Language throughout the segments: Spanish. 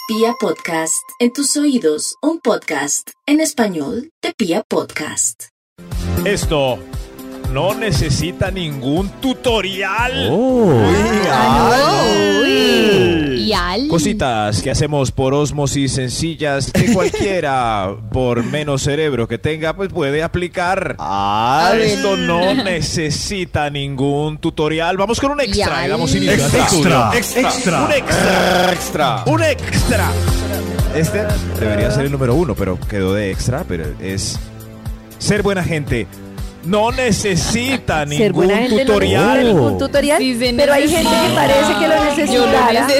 Pia Podcast, en tus oídos, un podcast en español de Pia Podcast. Esto no necesita ningún tutorial. Cositas que hacemos por ósmosis sencillas que cualquiera, por menos cerebro que tenga, pues puede aplicar. Esto no necesita ningún tutorial. Vamos con un extra y damos inicio a este estudio. Un extra. Este debería ser el número 1, pero quedó de extra, pero es ser buena gente. No necesita ningún tutorial. ¿Ningún tutorial? Sí, pero hay gente que parece que lo necesitara.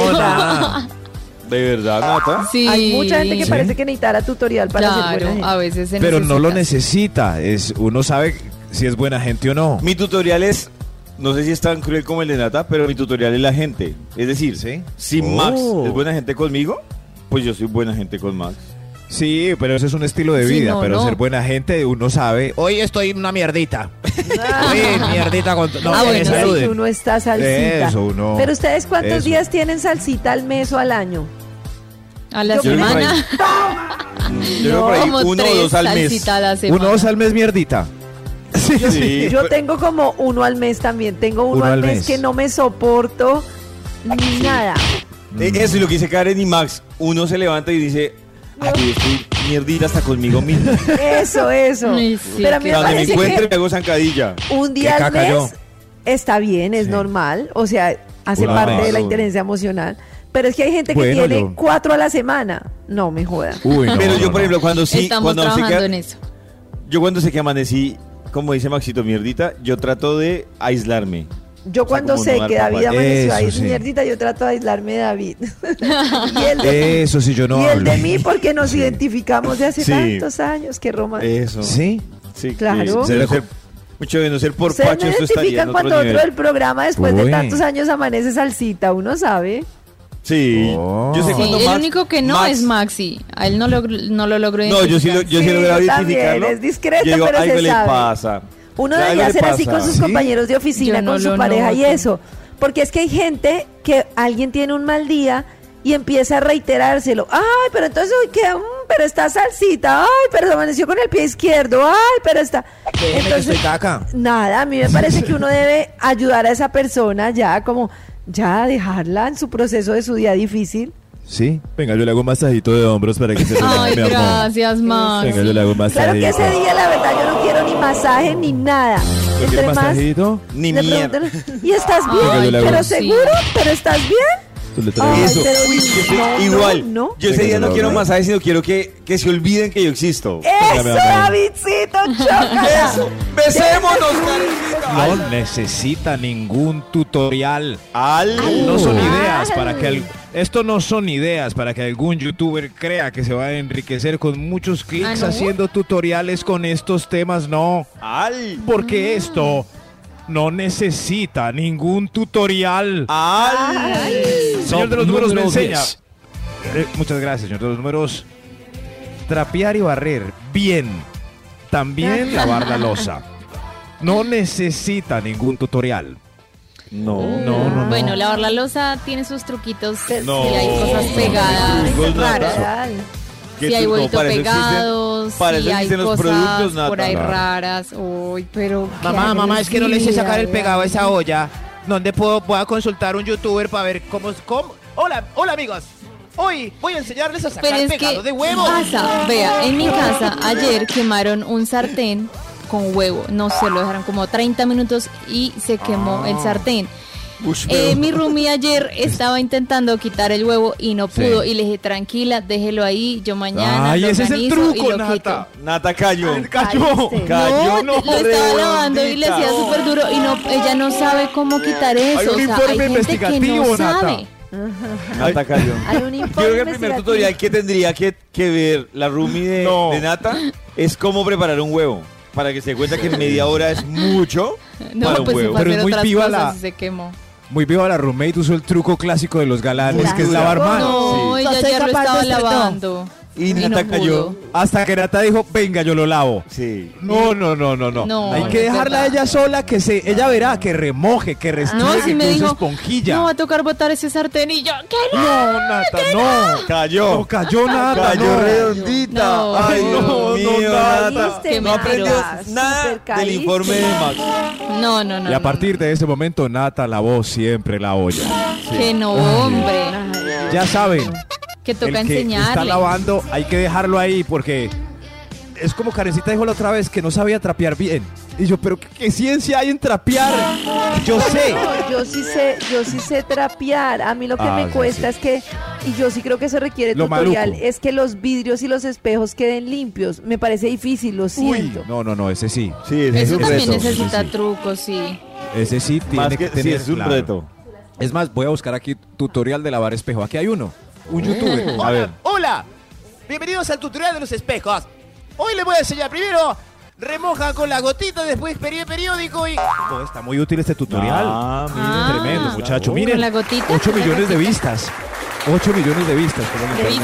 ¿De verdad, Nata? Sí. Hay mucha gente que parece que necesitara tutorial para ser buena gente. A veces se Pero necesita. no lo necesita. Uno sabe si es buena gente o no. Mi tutorial es, no sé si es tan cruel como el de Nata, pero mi tutorial es la gente. Es decir, ¿sí? Si Max es buena gente conmigo, pues yo soy buena gente con Max. Sí, pero ese es un estilo de vida. Pero ser buena gente, uno sabe. Hoy estoy una mierdita. Oye, mierdita con. No, bueno, saluden. sí, uno está salsita. Eso, uno. Pero ustedes, ¿cuántos días tienen salsita al mes o al año? A la Yo creo que semana. Yo creo por ahí Como 1 o 3 2 al mes. salsitas a la semana. 1 o 2 al mes, mierdita. Sí, Yo tengo como 1 al mes también. Tengo uno al mes que no me soporto ni nada. Eso es lo que dice Karen y Max. Uno se levanta y dice, aquí estoy mierdita hasta conmigo mismo. Eso. Ay, sí, Pero a mí me Donde me parece encuentre me que hago zancadilla. un día al mes está bien, es normal. O sea, hace Uno parte más. de la inteligencia emocional. Pero es que hay gente que Bueno, tiene 4 a la semana. No me joda. Uy, no, Pero yo, no, por ejemplo, cuando Estamos sé trabajando que, en eso. yo cuando sé que amanecí, como dice Maxito, mierdita, yo trato de aislarme. Yo cuando como sé no que dar David papaya. amaneció ahí Eso sí. mierdita, yo trato de aislarme de David. y él de, Eso sí, yo no y él hablo. de mí porque nos identificamos de hace Sí. tantos años. Qué romántico. Eso. ¿Sí? Sí, Claro. de no ser- mucho de no ser por Ustedes Pacho, me esto estaría identifican en cuando otro otro nivel. del programa después de Uy. tantos años amanece salsita, uno sabe. Sí. Oh. Yo sé Sí, cuando el Max- único que no Max- es Maxi. A él no lo logró No, yo sí identificar. he logrado yo también, identificarlo. es discreto, Yo digo, pero algo se le sabe. pasa. Uno Algo debería le ser así pasa. con sus ¿Sí? compañeros de oficina, Yo no con su lo pareja y noto. eso. Porque es que hay gente que alguien tiene un mal día y empieza a reiterárselo. Ay, pero entonces hoy qué, pero está salsita. Ay, pero se amaneció con el pie izquierdo. Ay, pero está. Déjeme que estoy caca. Nada, a mí me parece que uno debe ayudar a esa persona ya, como ya dejarla en su proceso de su día difícil. Sí. Venga, yo le hago un masajito de hombros para que se relaje, Ay, mi amor. gracias, Max. Venga, yo le hago un Claro que masajito. ese día, la verdad, yo no quiero ni masaje ni nada. ¿No quiere masajito? Ni le mierda. preguntan, ¿y estás bien? Venga, yo le hago. ¿Pero Sí. seguro? ¿Pero estás bien? Tú le traes. Ay, Eso. pero Uy, yo estoy no, igual. no. Yo ese Venga, día yo no lo quiero hago. masajes, sino quiero que se olviden que yo existo. ¡Eso, mi amor. Davidcito! ¡Chócala! ¡Besémonos, No necesita ningún tutorial. Al. No son ideas para que esto no son ideas para que algún youtuber crea que se va a enriquecer con muchos clics ¿no? haciendo tutoriales con estos temas, no. Al. Porque esto no necesita ningún tutorial. Al. Señor de los números me número enseña. 10. Muchas gracias, señor de los números. Trapear y barrer. Bien. También lavar la losa. No necesita ningún tutorial. No. No. Bueno, lavar la losa tiene sus truquitos. No. Si hay cosas pegadas, Trucos, raras. Nata. ¿Qué Si hay truco? huevitos Para eso existen- pegados, para si eso hay existen los cosas productos, Nata. por ahí Claro. raras. Uy, pero qué Mamá, es que no le sé sacar el agresividad. pegado a esa olla. ¿Dónde puedo consultar un youtuber para ver cómo? Hola amigos. Hoy voy a enseñarles a sacar Pero es pegado que de huevo. pasa, vea, en mi casa ayer quemaron un sartén con huevo. No sé, lo dejaron como 30 minutos y se quemó el sartén. Ush, pero- Mi roomie ayer estaba intentando quitar el huevo y no pudo. Sí. Y le dije, tranquila, déjelo ahí, yo mañana Ay, lo ese es el organizo y truco, lo Nata. quito. Nata cayó. Cayó. Caíste. Cayó. No, lo estaba lavando y le hacía redondita. súper duro y no, ella no sabe cómo quitar eso. Hay un O sea, informe hay gente que investigativo, no Nata. sabe. Nata cayó. Hay un Yo informe creo que el primer investigativo. tutorial que tendría que ver la roomie de Nata es cómo preparar un huevo. Para que se dé cuenta que en media hora es mucho No, para un pues se huevo. fue a Pero es hacer muy otras viva cosas la- y se quemó. Muy viva la roommate usó el truco clásico de los galanes, que es Clásico. lavar mal. No, Sí. ella No soy ya lo capaz estaba de hacer- lavando. Y Y Nata no cayó. pudo. Hasta que Nata dijo, venga, yo lo lavo. Sí. No. No, Hay no que es dejarla a verdad. ella sola, ella verá, que remoje, que restriegue, No, sí me que use dijo, esponjilla. no va a tocar botar ese sartén y yo, ¿qué no? No, Nata, no. Cayó. No cayó Nata, Cayó no. redondita. No. Ay, No, Dios mío, Nata. Nata. Caíste, No aprendió Nata, nada súper del caíste. informe de Max. No. Y a partir de ese momento, Nata lavó siempre la olla. Que no, hombre. Ya saben, Que toca el que está enseñarle. lavando, hay que dejarlo ahí porque es como Karencita dijo la otra vez que no sabía trapear bien. Y yo, pero ¿qué ciencia hay en trapear? Yo sé. No, yo sí sé trapear. A mí lo que Ah, me sí, cuesta sí. es que, y yo sí creo que se requiere Lo tutorial, maluco. es que los vidrios y los espejos queden limpios. Me parece difícil, lo Uy, siento. no, ese sí. Sí, ese es Eso un también reto. necesita sí. trucos, sí. Ese sí tiene Más que que tener. sí, es un claro. reto. Es más, voy a buscar aquí tutorial de lavar espejo. Aquí hay uno. Un youtuber. A ver. Hola, bienvenidos al tutorial de los espejos. Hoy les voy a enseñar primero, remoja con la gotita, después periódico y... Oh, está muy útil este tutorial. Ah. Tremendo, muchacho. Con Miren, la gotita. 8 millones de vistas. 8 millones de vistas. ¿Cómo limpiar ¿De un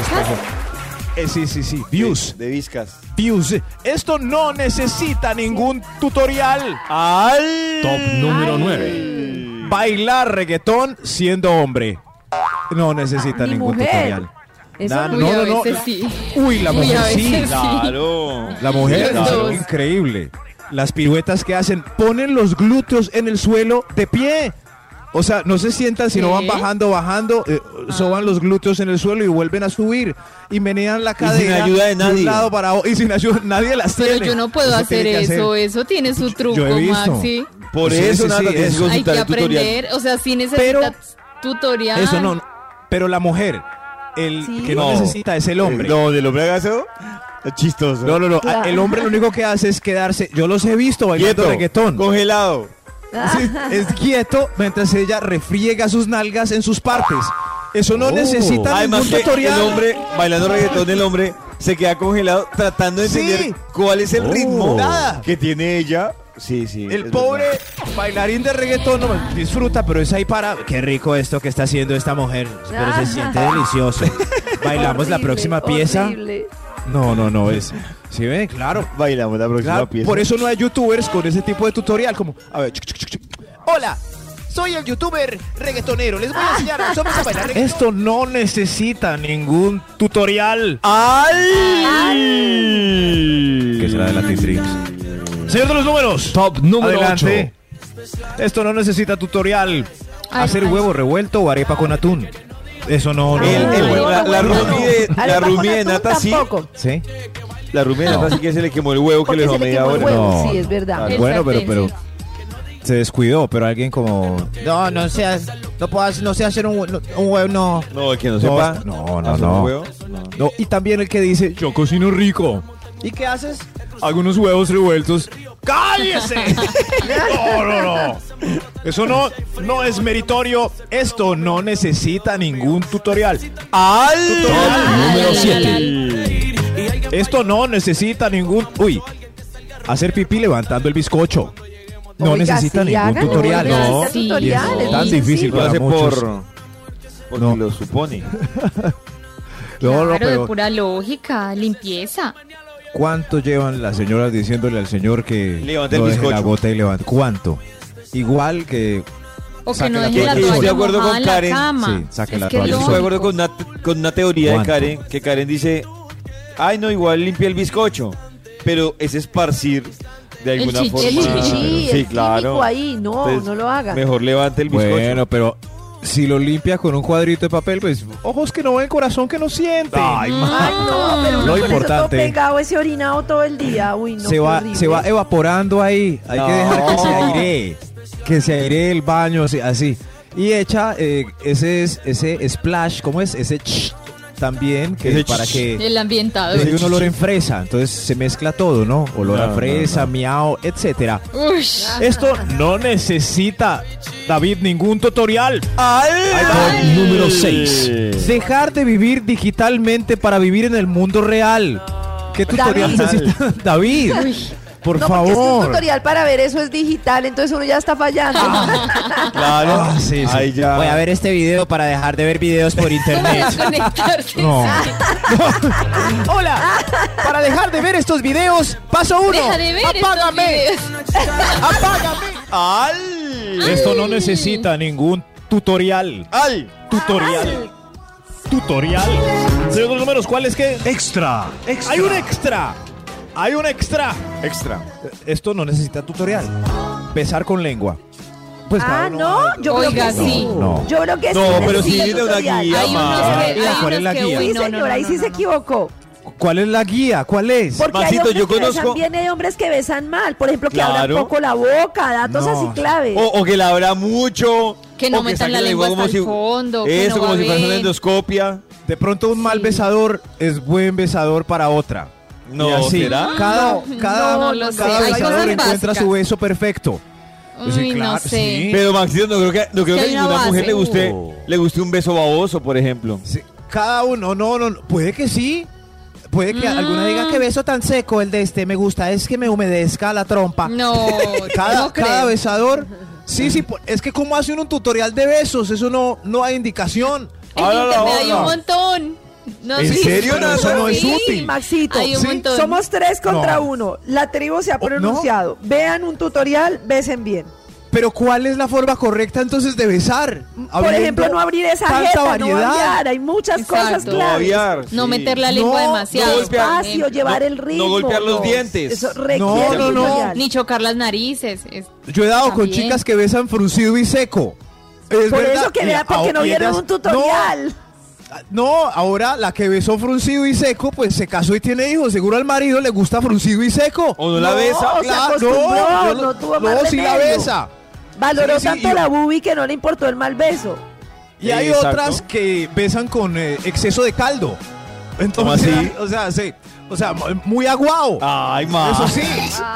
vistas? espejo? Sí. Views. De viscas. Views. Esto no necesita ningún tutorial. ¡Al! Top número 9. Bailar reggaetón siendo hombre. No necesita Ni ningún mujer. tutorial. Eso Nah, no. Uy, a no. veces sí. Uy, la Uy, mujer a sí. veces Claro. La mujer, Los claro, dos. increíble. Las piruetas que hacen, ponen los glúteos en el suelo de pie. O sea, no se sientan, sino van ¿Qué? bajando, soban los glúteos en el suelo y vuelven a subir. Y menean la sin cadera. ayuda de un nadie. lado para otro. Y sin ayuda, nadie las Pero tiene. yo no puedo hacer tiene que eso. Eso tiene su truco, Yo he visto. Maxi. Por Sí, eso, sí, Nata, sí, tienes eso. que Hay que consultar el tutorial. aprender. O sea, sí necesitas Pero- tutorial. Eso no. Pero la mujer, el Sí. que no No. necesita es el hombre. No, del hombre haga eso. Es chistoso. No. Claro. El hombre lo único que hace es quedarse. Yo los he visto bailando Quieto. reggaetón. Congelado. Sí, es quieto mientras ella refriega sus nalgas en sus partes. Eso no necesita Además ningún que tutorial. el hombre, bailando reggaetón, el hombre se queda congelado tratando de Sí. entender cuál es el ritmo Nada. que tiene ella. Sí. El es pobre verdad. bailarín de reggaetón no disfruta, pero es ahí para. Qué rico esto que está haciendo esta mujer. Pero se siente delicioso. Bailamos la Horrible, próxima pieza. horrible. No, es. ¿Sí ven? Claro. Bailamos la próxima Claro, pieza. por eso no hay youtubers con ese tipo de tutorial. Como, a ver, Hola, soy el youtuber reggaetonero. Les voy a enseñar a a bailar reggaetón. esto no necesita ningún tutorial. ¡Ay! ¿Qué será de Latin Dreams? Señor de los números. Top número Adelante. Esto no necesita tutorial. Ay, Hacer ay. huevo revuelto o arepa con atún. Eso no. La roomie de Arepa con Nata atún sí. tampoco. ¿Sí? La roomie de Nata sí que se le quemó el huevo que Porque le dejó se le media quemó el hora. huevo, No. sí, es verdad. El Bueno, sartén, pero sí. se descuidó, pero alguien como. No sé hacer un huevo, no. No, el que no sepa. No. hacer un huevo. No, y también el que dice, yo cocino rico. ¿Y qué haces? Hago unos huevos revueltos. ¡Cállese! No. Eso no es meritorio. Esto no necesita ningún tutorial. Número 7. Esto no necesita ningún. Uy, hacer pipí levantando el bizcocho. No Oiga, necesita sí, ningún háganlo, tutorial. no No, necesita Sí, tutorial, es es tan muy difícil sencillo. Lo para hace muchos. porque No. lo supone. Claro, de pero pura lógica, limpieza. ¿cuánto llevan las señoras diciéndole al señor que Levante el no deje la bizcocho. gota y levante? ¿Cuánto? Igual que O que Saque no la deje la toalla. toalla Estoy de acuerdo mojada con en la Karen. cama. Sí, saque Es la que toalla. Yo es estoy de acuerdo lógico. con una teoría de ¿Cuánto? Karen, que Karen dice, ay no, igual limpia el bizcocho, pero es esparcir de alguna chichi. forma. El chichi, el químico ahí, no, Entonces, no lo haga. Mejor levante el bizcocho. bueno, pero si lo limpia con un cuadrito de papel, pues ojos que no ven, corazón que no siente. Ay, no, pero Lo uno con eso todo importante. pegado, ese orinado todo el día. Uy, no, se qué va horrible. evaporando ahí. Hay que dejar que se airee. Que se airee el baño, así. Y echa ese splash, ¿cómo es? Ese también, que Ese para que El ambientado. hay un olor en fresa. Entonces se mezcla todo, ¿no? Olor a No, fresa, miau, etcétera. Ush. Esto no necesita, David, ningún tutorial. Top número 6. Dejar de vivir digitalmente para vivir en el mundo real. ¿Qué tutorial David. necesita David? Por no, porque es que un favor. tutorial para ver eso es digital, entonces uno ya está fallando. Claro. Sí, sí. Ahí ya. Voy a ver este video para dejar de ver videos por internet. Conectarse. No. Hola, para dejar de ver estos videos, paso 1. Deja de ver Apágame. estos Apágame. ¡Al! Esto no necesita ningún tutorial. ¡Al! Tutorial. Tutorial. Señor de los números, ¿cuál es que? Extra. Hay un extra. Hay un extra. Extra. Esto no necesita tutorial. Besar con lengua. Pues cada Ah, uno- no, yo creo Oiga, que sí. sí. No. Yo creo que No, sí. pero sí necesita viene una tutorial. guía, Hay unos ma. que, Mira, hay ¿cuál es unos la que, guía? uy, Sí, no, no, señora, no, ahí sí no, se no. equivocó. ¿Cuál es la guía? ¿Cuál es? Porque Maxito, hay hombres yo que conozco- besan bien y hay hombres que besan mal. Por ejemplo, que Claro. abran poco la boca, datos No. así claves. O que la abra mucho. Que no o metan saque la lengua como hasta el fondo, que Eso, no como si fuera una babeen. endoscopia. De pronto un mal besador es buen besador para otra. No, Y así, ¿será? Cada no sé. cada Hay besador cosas encuentra básicas. su beso perfecto. Pues sí, Uy, no claro, sé. sí. Pero Maxito, no creo que que a hay una ninguna mujer base. le guste un beso baboso, por ejemplo. Sí, cada uno, no, puede que sí. Puede que alguna diga que Beso tan seco el de este me gusta, es que me humedezca la trompa. No, cada no creo. besador. Sí, es que cómo hacen un tutorial de besos, eso no hay indicación. En Ahora la internet hay otra. un montón. No, ¿En sí, serio, Pero Nata? eso no es Sí. útil. Maxito, Hay un Sí, montón. somos 3 contra No. 1. La tribu se ha ¿no? pronunciado. Vean un tutorial, besen bien. Pero ¿cuál es la forma correcta entonces de besar? Por Habiendo ejemplo, no abrir esa tanta jeta, no variedad. babear. Hay muchas Exacto. cosas No claves. babear, No sí. meter la lengua No, demasiado. no golpear. Despacio, llevar el ritmo. no golpear los dientes. Eso requiere No, un no. tutorial. Ni chocar las narices. Yo he dado con También. chicas que besan fruncido y seco. Es Por verdad. eso que Y vea, porque no y vieron ellas- un tutorial. No, ahora la que besó fruncido y seco, pues se casó y tiene hijos. Seguro al marido le gusta fruncido y seco. O no la besa. se acostumbró, no tuvo más sí la remedio. besa. Valoró Sí, sí, tanto y- la bubi que no le importó el mal beso. Y hay Exacto. otras que besan con exceso de caldo. ¿Cómo Entonces, así? o sea, sí. O sea, muy aguado. Ay, ma. Eso sí.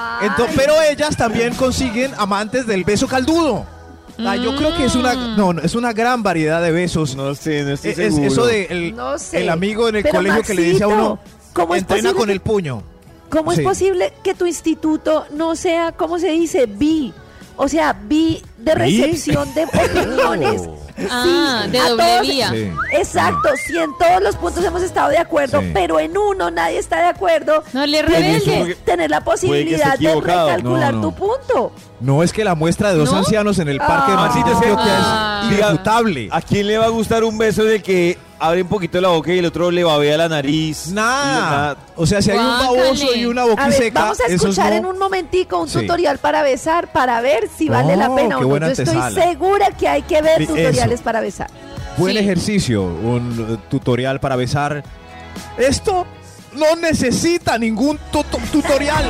Pero ellas también consiguen amantes del beso caldudo. Yo creo que es es una gran variedad de besos. No sé, no estoy Es seguro. eso de No sé. el amigo en el Pero, colegio que le dice a uno, Maxito, ¿cómo es entrena posible con que- el puño. ¿Cómo Sí. es posible que tu instituto no sea, ¿cómo se dice? Bi. O sea, bi de recepción de opiniones. Ah, de a doble todos- vía. Sí. Exacto, si en todos los puntos hemos estado de acuerdo, Sí. pero en uno nadie está de acuerdo, No le tienes rebelde. que tener la posibilidad de equivocado. recalcular No, no. tu punto. No, es que la muestra de dos ¿No? ancianos en el parque de Ah. Maxito Maxito, es que- Ah. es irrefutable. ¿A quién le va a gustar un beso de que abre un poquito la boca y el otro le babea la nariz? Nada. O sea, si hay un Guácale. baboso y una A ver, boquiseca, vamos a esos escuchar no. en un momentico un Sí. tutorial para besar, para ver si vale la Oh, pena qué o no. buena Yo estoy antesala. segura que hay que ver Eso. tutoriales para besar. Buen Sí. ejercicio, un tutorial para besar. Esto no necesita ningún tutorial.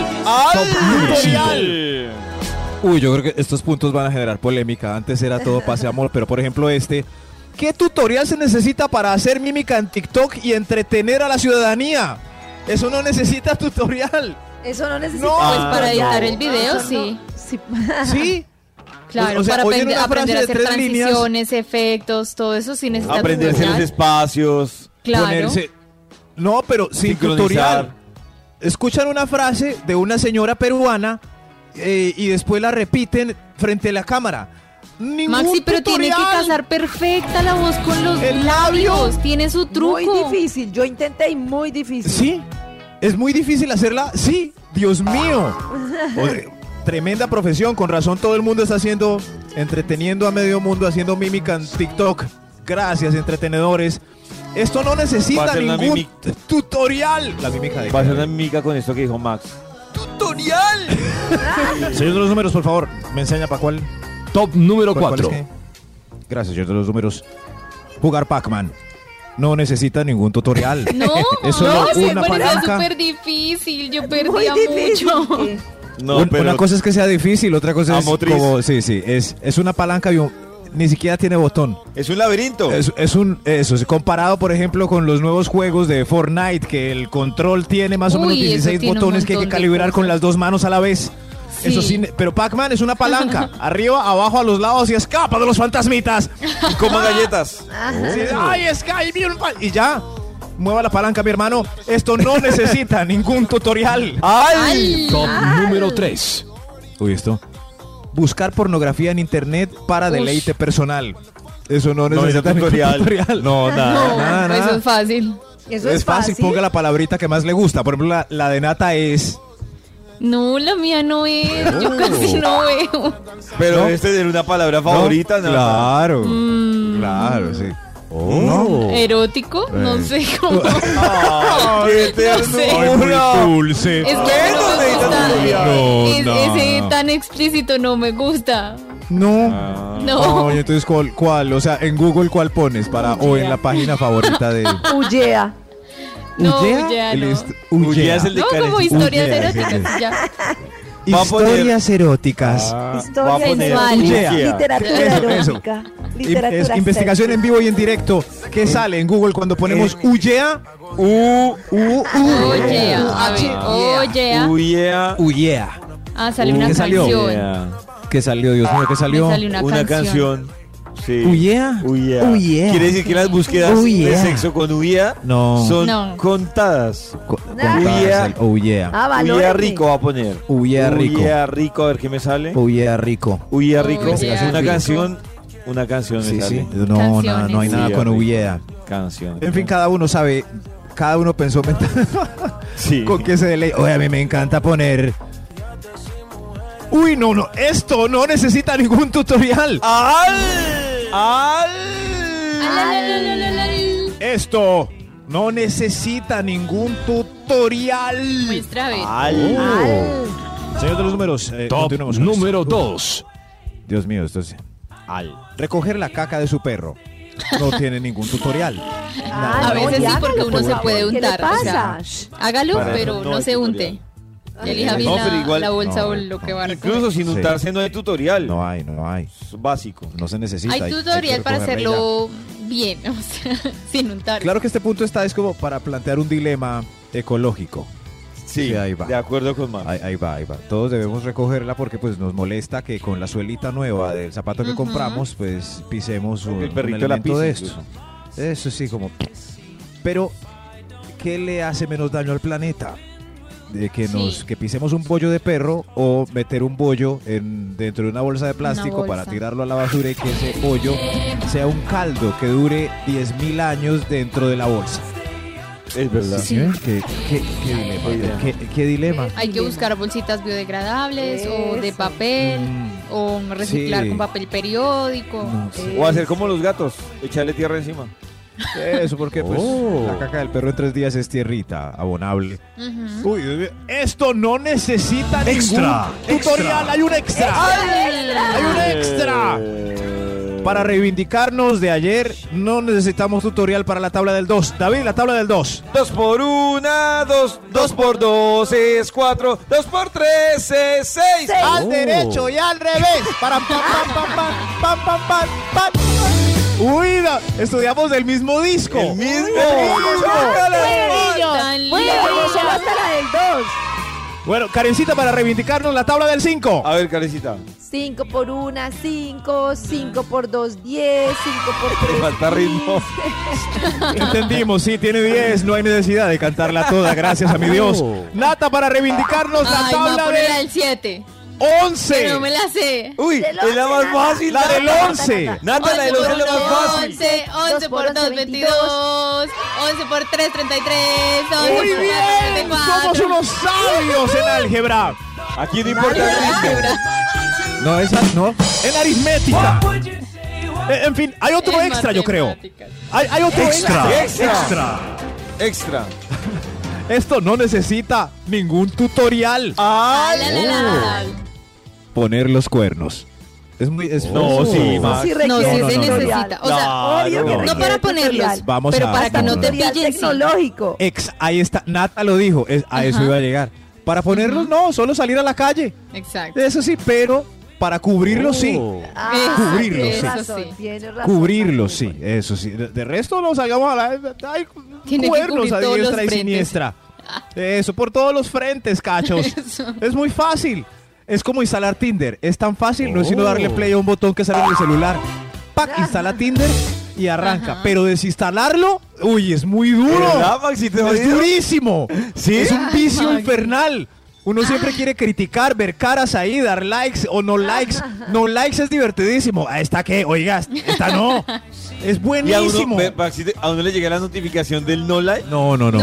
Tutorial. Uy, yo creo que estos puntos van a generar polémica. Antes era todo paz y amor, pero por ejemplo ¿qué tutorial se necesita para hacer mímica en TikTok y entretener a la ciudadanía? Eso no necesita tutorial. Eso no necesita. No. Pues para tutorial. editar el video, Eso sí. no- sí. ¿Sí? Claro, O sea, para oyen una aprender a frase de hacer 3 líneas. transiciones, efectos, todo eso sí necesita Aprenderse los tutorial. espacios. Claro. No, pero sin Sincronizar. tutorial. Escuchan una frase de una señora peruana y después la repiten frente a la cámara. Ningún Maxi, pero tiene que tutorial. casar perfecta la voz con los El labios. labio. Tiene su truco. Muy difícil. Yo intenté y muy difícil. Sí, es muy difícil hacerla. Sí, Dios mío. Tremenda profesión, con razón todo el mundo está entreteniendo a medio mundo, haciendo mímica en TikTok. Gracias, entretenedores. Esto no Va a necesita ser una ningún mímica. tutorial. La mímica de Va a ser una mica con esto que dijo Max. tutorial. Señor de los números, por favor, me enseña para cuál. Top número ¿Cuál es 4. qué? Gracias, señor de los números. Jugar Pac-Man. No necesita ningún tutorial. No, Es solo no, se una parecía palanca. súper difícil. Yo Muy perdía difícil. mucho. No, Una cosa es que sea difícil, otra cosa es Amotriz. como... Sí, es una palanca y ni siquiera tiene botón. es un laberinto. Es comparado, por ejemplo, con los nuevos juegos de Fortnite, que el control tiene más o Uy, menos eso 16 tiene un botones que hay que montón de calibrar con cosas. las dos manos a la vez. Sí. Eso sí, pero Pac-Man es una palanca. Arriba, abajo, a los lados y escapa de los fantasmitas. Y coma galletas. Sí, ¡ay, Sky! Y ya. mueva la palanca, mi hermano. Esto no necesita ningún tutorial. Top número 3. Uy, esto. Buscar pornografía en internet para deleite personal. Eso no necesita ningún tutorial. No, No, nada. eso es fácil. Eso Es fácil, ponga la palabrita que más le gusta. Por ejemplo, la de Nata es... No, la mía no es. Yo casi no veo. Pero ¿No? este es una palabra favorita, ¿no? Claro. Claro, sí. ¿No? ¿Erótico? No sé cómo. ¡Qué ternura! Dulce. Es que no me gusta. No, Ese tan explícito no me gusta. No. No. Oye, entonces, ¿cuál? O sea, en Google, ¿cuál pones? O en la página favorita de... Uyea. No, ¿Uyea? ya no. Uyea es el de No, como Karencita. historias Uyea, eróticas. Ya. Va a poner- Historias eróticas. Va a Historia poner sensual. Uyea. Literatura Eso. erótica. Literatura Es investigación sexy. en vivo y en directo. ¿Qué sale en Google cuando ponemos Uyea? Oye, a ver, oye. Uyea. Uyea. Ah, sale una ¿Qué salió? canción. Uyea. ¿Qué salió, Dios mío? ¿Qué Me salió? salió una canción. Sí. ¿Uyea? Uyea. Uyea. Quiere decir que las búsquedas Uyea. de sexo con Uyea No. son No. contadas. Uyea. Uyea. Ah, Uyea valórenme. rico va a poner. Uyea rico. Uyea rico, a ver qué me sale. Uyea rico. Uyea rico. Uyea Una rico. canción. Una canción Sí, me sí. sale. No, no hay nada Uyea con rico. Uyea. Canción. En fin, cada uno sabe. Cada uno pensó Sí. con qué se deleita. Oye, a mí me encanta poner. Uy, no. Esto no necesita ningún tutorial. Esto no necesita ningún tutorial. Muestra, a ver. Al. Señor de los números, Top continuemos con número esto. 2. Dios mío, esto es... Recoger la caca de su perro. No tiene ningún tutorial. Ah, A no, veces sí, ya, porque uno se puede ¿qué le untar. O sea, pasa? hágalo, Para pero eso no no hay se unte. tutorial. Elija bien No, pero igual- la bolsa no, o lo que va a recoger. Incluso sin Sí. untarse no hay tutorial. No hay. Es básico. No se necesita. Hay que tutorial para recogerla y hacerlo bien, o sea, sin untar. ya. Claro que este punto es como para plantear un dilema ecológico. Sí, ahí va. De acuerdo con Mar. Ahí va. Todos debemos recogerla porque pues nos molesta que con la suelita nueva del zapato que Ujú. compramos pues pisemos un, El perrito un la elemento pisa de esto. incluso. Eso sí, como... Pero, ¿qué le hace menos daño al planeta? De que Sí. que pisemos un bollo de perro o meter un bollo dentro de una bolsa de plástico bolsa. para tirarlo a la basura y que ese bollo sea un caldo que dure 10.000 años dentro de la bolsa. Es verdad. Sí. ¿Qué dilema? ¿Qué dilema? Hay que buscar bolsitas biodegradables o de Eso. papel o reciclar sí. con papel periódico. No sé. O hacer como los gatos, echarle tierra encima. Eso porque pues Oh. la caca del perro en 3 días es tierrita, abonable. Ujú. Uy, Dios mío, esto no necesita Extra, ningún tutorial, extra. hay un extra. Hay un extra. Para reivindicarnos de ayer, no necesitamos tutorial para la tabla del 2. David, la tabla del 2. 2 por 1, 2 por 2 es 4, 2 por 3 es 6. Al derecho y al revés. Para pam, pam. Uy, estudiamos del mismo disco. El mismo. Tan Bueno, lindo. solo hasta la del 2. Bueno, Karencita, para reivindicarnos la tabla del 5. A ver, Carecita. 5 por 1, 5. 5 por 2, 10. 5 por 3. Le falta ritmo. Entendimos, sí, tiene 10. No hay necesidad de cantarla toda, gracias a mi Dios. Nata, para reivindicarnos la Ay, me voy a tabla poner la del del 7. 11. Pero no me la sé. Uy, Del es la más 11, fácil. La del Nata. 11. Nata, la del 11 es la más fácil. 11, 11 por 2, 22. 11 por 3, 33. 11 Muy por 4, bien, 34. somos unos sabios en álgebra. Aquí no importa el ritmo. No, esa no. En aritmética. En fin, hay otro En extra, yo creo. matemáticas. Hay otro extra. Extra. Extra. Esto no necesita ningún tutorial. Ah, la, la, la, la. Poner los cuernos. Es muy. No, sí, Max. Sí No, requiere sí no, se no, no. necesita. O sea, Obvio que No, no requiere para ponerlos, tutorial. Vamos pero a- para que no te Tutorial pillen. Sí. tecnológico. Ahí está. Nata lo dijo. A eso Ajá. iba a llegar. Para ponerlos, no, solo salir a la calle. Exacto. Eso sí, pero para cubrirlos, sí. Cubrirlo, tienes sí. razón, tienes razón. Cubrirlos, sí. Eso sí. De resto, no salgamos a la. Hay Tiene que cuernos cubrir a todos los diestra y frentes. siniestra. Eso, por todos los frentes, cachos. Eso. Es muy fácil. Es como instalar Tinder. Es tan fácil, no es sino darle play a un botón que sale en el celular. ¡Pac! Instala Tinder y arranca. Pero desinstalarlo, uy, es muy duro. ¿Verdad, Maxito? Es durísimo. ¿Sí? Es un vicio Max. infernal. Uno siempre quiere criticar, ver caras ahí, dar likes o no likes. No likes es divertidísimo. ¿Esta qué? Oiga, esta no. Es Y buenísimo. Maxito, ¿a uno le llega la notificación del no like? No. No.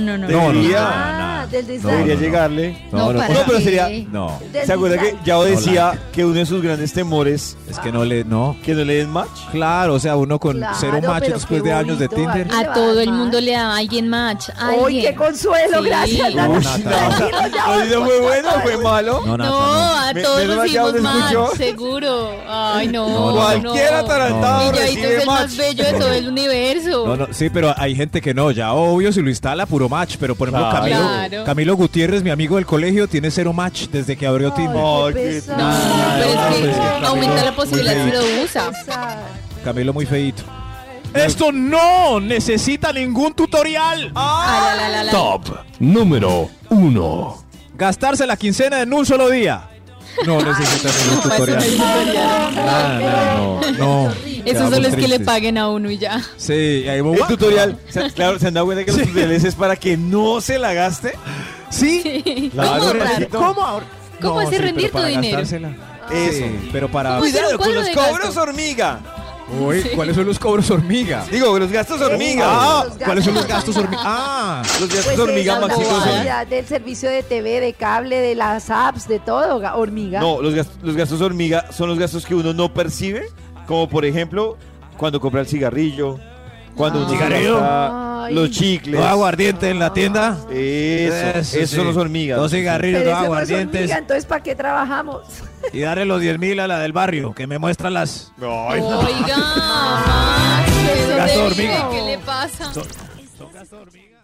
Debería. del No, dislike. Debería llegarle. No, no, ¿para no, pero qué? sería- No, Del ¿Se acuerda que dislike. Yao decía like. que uno de sus grandes temores es que no. que no le den match? Claro, o sea, uno con Claro, cero match pero después qué de años de bonito, Tinder. ¿vale? A todo el mundo le da a alguien match. ¡Uy, qué consuelo! Sí. Gracias, Uy, Nata. Nata. Tranquilo, ya ¿No voy. fue bueno o fue malo? No, Nata, No, a Me- todos menos mal que recibimos aún no match, escuchó. seguro. Ay, no. No, no. Cualquier atarantado Y Yaito es recibe el match. más bello de todo el universo. No, sí, pero hay gente que no, ya obvio, si lo instala, puro match. Pero por ejemplo, Claro. Claro. Camilo Gutiérrez, mi amigo del colegio, tiene cero match desde que abrió Tinder. Ay, qué qué pesado. No, pero es pues, que Camilo, aumenta la muy posibilidad si feíto. lo usa. Pesado. Camilo muy feíto. Esto no necesita ningún tutorial. La. Top número 1. Gastarse la quincena en un solo día. No necesita ningún Para eso no tutorial. hay tutorial. No. Eso Quedamos solo es que le tristes. paguen a uno y ya. Sí, ahí El tutorial, claro, ¿se han dado cuenta que los Sí. tutoriales es para que no se la gaste? Sí. Sí. Claro, ¿Cómo ahorrar? Maxito. ¿Cómo ahora? ¿Cómo hacer pero rendir tu para dinero? gastársela. Eso. Sí, pero para... ¿Cómo hacer Cuidado un con cuadro los de cobros gasto? hormiga. Uy, ¿cuáles son los cobros hormiga? Digo, los gastos hormiga. Ah, Los ¿cuáles son los gastos. gastos hormiga? Ah, Los gastos Pues hormiga, esa Maxito, son... modalidad del servicio de TV, de cable, de las apps, de todo, hormiga. No, los gastos hormiga son los gastos que uno no percibe, como por ejemplo, cuando compra el cigarrillo, cuando uno se ¿Cigarrillo? gasta Ay. los chicles. ¿no aguardiente en la tienda? Eso, esos son los hormigas. Dos cigarrillos, Pero dos eso no es aguardientes. hormiga, entonces ¿para qué trabajamos? Y darle los 10.000 a la del barrio, que me muestra las... Ay, Oiga, Max, ¿de Gasto dónde hormiga. vive? ¿Qué le pasa? Son gastos hormiga.